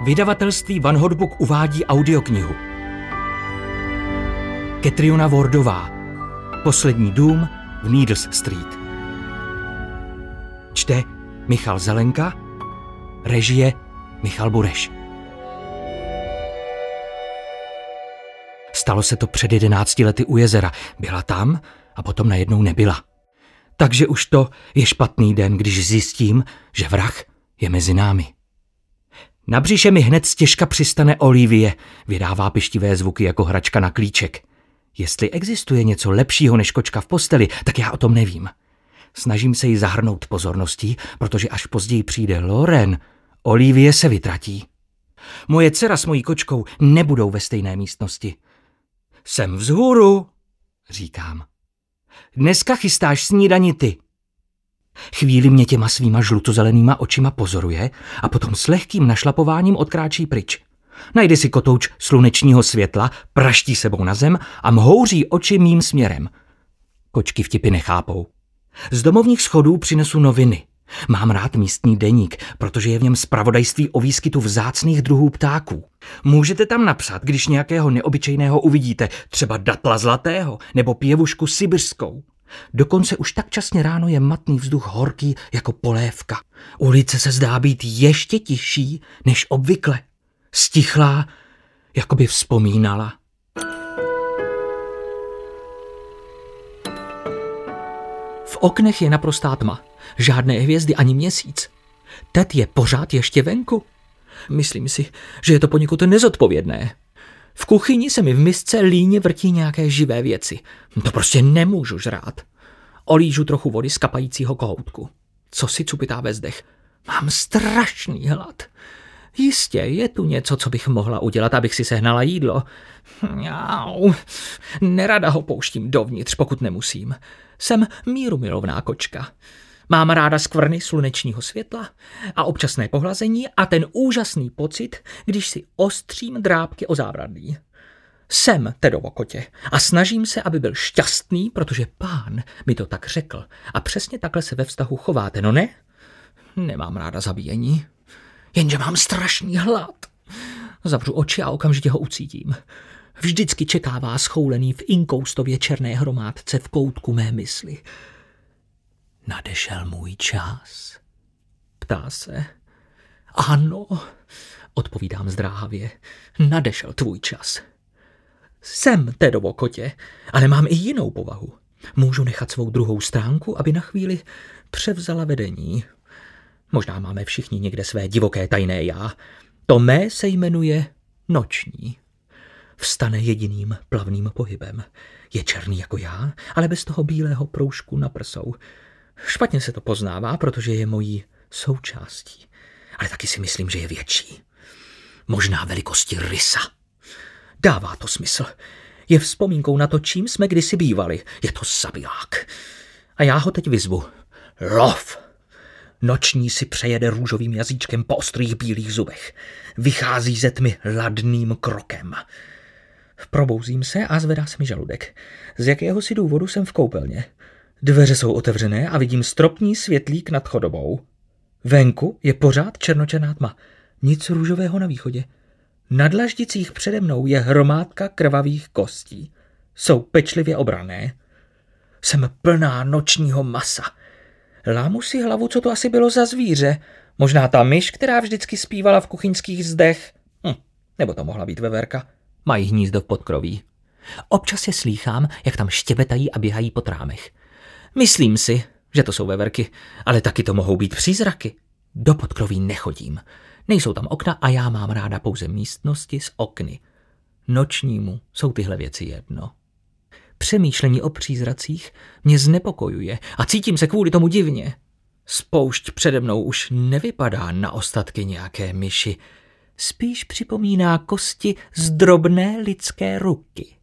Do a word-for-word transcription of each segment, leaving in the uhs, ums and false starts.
Vydavatelství Van Hotbook uvádí audioknihu. Catriona Wardová. Poslední dům v Needles Street. Čte Michal Zelenka, režie Michal Bureš. Stalo se to před jedenácti lety u jezera. Byla tam a potom najednou nebyla. Takže už to je špatný den, když zjistím, že vrah je mezi námi. Na břiše mi hned stěžka přistane Olivie, vydává pištivé zvuky jako hračka na klíček. Jestli existuje něco lepšího než kočka v posteli, tak já o tom nevím. Snažím se jí zahrnout pozorností, protože až později přijde Lauren, Olivie se vytratí. Moje dcera s mojí kočkou nebudou ve stejné místnosti. Jsem vzhůru, říkám. Dneska chystáš snídani ty. Chvíli mě těma svýma žlutozelenýma očima pozoruje a potom s lehkým našlapováním odkráčí pryč. Najde si kotouč slunečního světla, praští sebou na zem a mhouří oči mým směrem. Kočky vtipy nechápou. Z domovních schodů přinesu noviny. Mám rád místní deník, protože je v něm zpravodajství o výskytu vzácných druhů ptáků. Můžete tam napsat, když nějakého neobyčejného uvidíte, třeba datla zlatého nebo pěvušku sibiřskou. Dokonce už tak časně ráno je matný vzduch horký jako polévka. Ulice se zdá být ještě tišší než obvykle. Stichlá, jako by vzpomínala. V oknech je naprostá tma. Žádné hvězdy ani měsíc. Ted je pořád ještě venku. Myslím si, že je to poněkud nezodpovědné. V kuchyni se mi v misce líně vrtí nějaké živé věci. To prostě nemůžu žrát. Olížu trochu vody z kapajícího kohoutku. Co si cupitá ve zdech. Mám strašný hlad. Jistě, je tu něco, co bych mohla udělat, abych si sehnala jídlo. Jau. Nerada ho pouštím dovnitř, pokud nemusím. Jsem mírumilovná kočka. Mám ráda skvrny slunečního světla a občasné pohlazení a ten úžasný pocit, když si ostřím drápky o zábradlí. Jsem Tedovo kotě a snažím se, aby byl šťastný, protože pán mi to tak řekl. A přesně takhle se ve vztahu chováte, no ne? Nemám ráda zabíjení, jenže mám strašný hlad. Zavřu oči a okamžitě ho ucítím. Vždycky čekává schoulený v inkoustově černé hromádce v koutku mé mysli. Nadešel můj čas. Ptá se. Ano, odpovídám zdráhavě. Nadešel tvůj čas. Jsem Tedovo kotě, ale mám i jinou povahu. Můžu nechat svou druhou stránku, aby na chvíli převzala vedení. Možná máme všichni někde své divoké tajné já. To mé se jmenuje noční. Vstane jediným plavným pohybem. Je černý jako já, ale bez toho bílého proužku na prsou. Špatně se to poznává, protože je mojí součástí. Ale taky si myslím, že je větší. Možná velikosti rysa. Dává to smysl. Je vzpomínkou na to, čím jsme kdysi bývali. Je to zabiják. A já ho teď vyzvu. Lov! Noční si přejede růžovým jazyčkem po ostrých bílých zubech. Vychází ze tmy ladným krokem. Probouzím se a zvedá se mi žaludek. Z jakého si důvodu jsem v koupelně? Dveře jsou otevřené a vidím stropní světlík nad chodobou. Venku je pořád černočerná tma. Nic růžového na východě. Na dlaždicích přede mnou je hromádka krvavých kostí. Jsou pečlivě obrané. Jsem plná nočního masa. Lámu si hlavu, co to asi bylo za zvíře. Možná ta myš, která vždycky zpívala v kuchyňských zdech. Hm, nebo to mohla být veverka. Mají hnízdo v podkroví. Občas je slýchám, jak tam štěbetají a běhají po trámech. Myslím si, že to jsou veverky, ale taky to mohou být přízraky. Do podkroví nechodím. Nejsou tam okna a já mám ráda pouze místnosti s okny. Nočnímu jsou tyhle věci jedno. Přemýšlení o přízracích mě znepokojuje a cítím se kvůli tomu divně. Spoušť přede mnou už nevypadá na ostatky nějaké myši. Spíš připomíná kosti z drobné lidské ruky.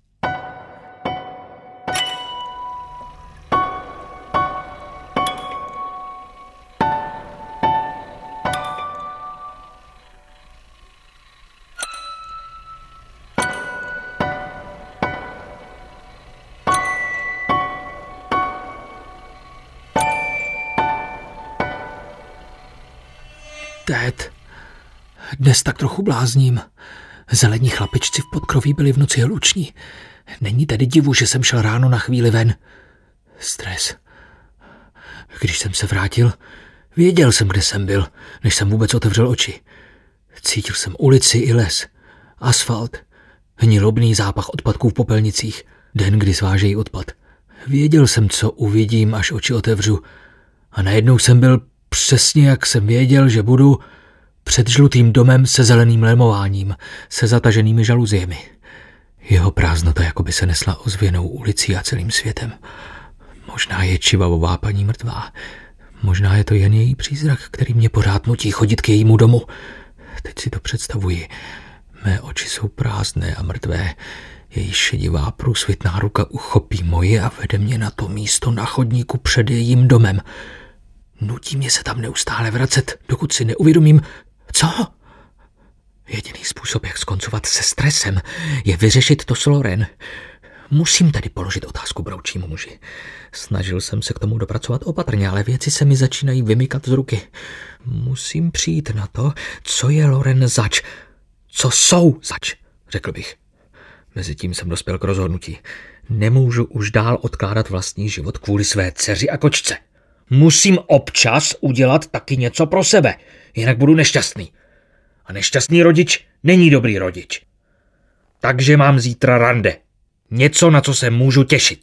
Ted, Dnes tak trochu blázním. Zelení chlapičci v podkroví byli v noci hluční. Není tedy divu, že jsem šel ráno na chvíli ven. Stres. Když jsem se vrátil, věděl jsem, kde jsem byl, než jsem vůbec otevřel oči. Cítil jsem ulici i les, asfalt, hnilobný zápach odpadků v popelnicích, den, kdy svážejí odpad. Věděl jsem, co uvidím, až oči otevřu. A najednou jsem byl přesně, jak jsem věděl, že budu, před žlutým domem se zeleným lemováním, se zataženými žaluziemi. Jeho prázdnota jakoby se nesla ozvěnou ulicí a celým světem. Možná je čivavová paní mrtvá. Možná je to jen její přízrak, který mě pořád nutí chodit k jejímu domu. Teď si to představuji. Mé oči jsou prázdné a mrtvé. Její šedivá průsvitná ruka uchopí moje a vede mě na to místo na chodníku před jejím domem. Nutí mě se tam neustále vracet, dokud si neuvědomím, co? Jediný způsob, jak skoncovat se stresem, je vyřešit to s Loren. Musím tedy položit otázku broučímu muži. Snažil jsem se k tomu dopracovat opatrně, ale věci se mi začínají vymykat z ruky. Musím přijít na to, co je Loren zač. Co jsou zač, řekl bych. Mezitím jsem dospěl k rozhodnutí. Nemůžu už dál odkládat vlastní život kvůli své dceři a kočce. Musím občas udělat taky něco pro sebe, jinak budu nešťastný. A nešťastný rodič není dobrý rodič. Takže mám zítra rande. Něco, na co se můžu těšit.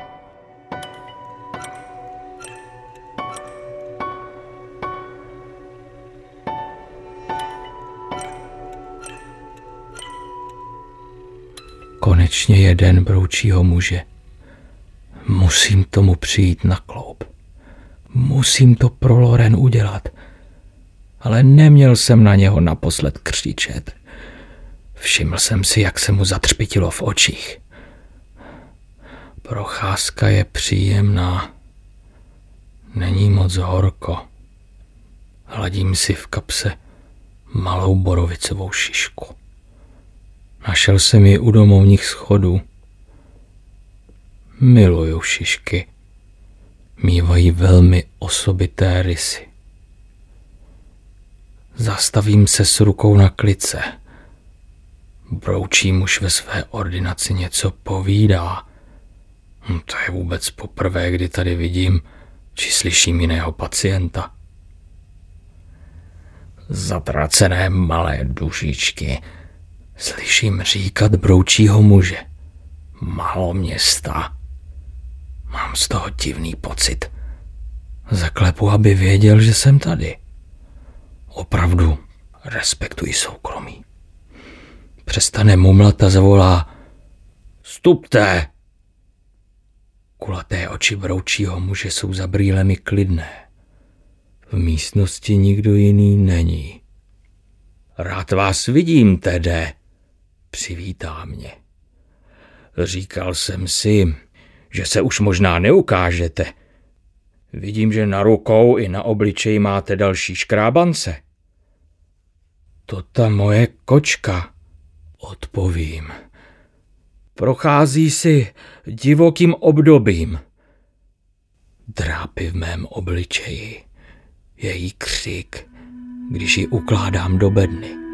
Konečně je den broučího muže. Musím tomu přijít na kloub. Musím to pro Loren udělat. Ale neměl jsem na něho naposled křičet. Všiml jsem si, jak se mu zatřpitilo v očích. Procházka je příjemná. Není moc horko. Hladím si v kapse malou borovicovou šišku. Našel jsem ji u domovních schodů. Miluju šišky. Mívají velmi osobité rysy. Zastavím se s rukou na klice. Broučí muž ve své ordinaci něco povídá. Hm, to je vůbec poprvé, kdy tady vidím či slyším jiného pacienta. Zatracené malé dušičky, slyším říkat broučího muže. Maloměsta. Mám z toho divný pocit. Zaklepu, aby věděl, že jsem tady. Opravdu respektuji soukromí. Přestane mumlat a zavolá: Vstupte! Kulaté oči broučího muže jsou za brýlemi klidné. V místnosti nikdo jiný není. Rád vás vidím, Tede, přivítá mě. Říkal jsem si, že se už možná neukážete. Vidím, že na rukou i na obličeji máte další škrábance. To ta moje kočka, odpovím. Prochází si divokým obdobím. Drápy v mém obličeji, její křik, když ji ukládám do bedny.